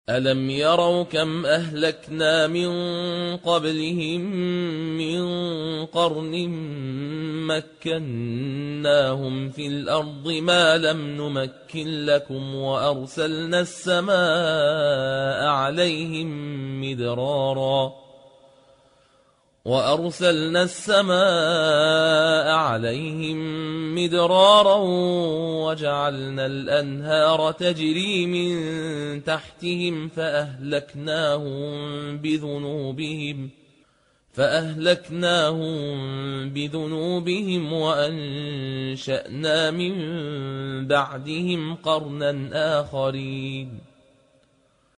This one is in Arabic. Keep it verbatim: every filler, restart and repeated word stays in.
ألم يروا كم أهلكنا من قبلهم من قرن مكناهم في الأرض ما لم نمكن لكم وأرسلنا السماء عليهم مدرارا وأرسلنا السماء عليهم مدرارا وجعلنا الأنهار تجري من تحتهم فأهلكناهم بذنوبهم فأهلكناهم بذنوبهم وأنشأنا من بعدهم قرنا آخرين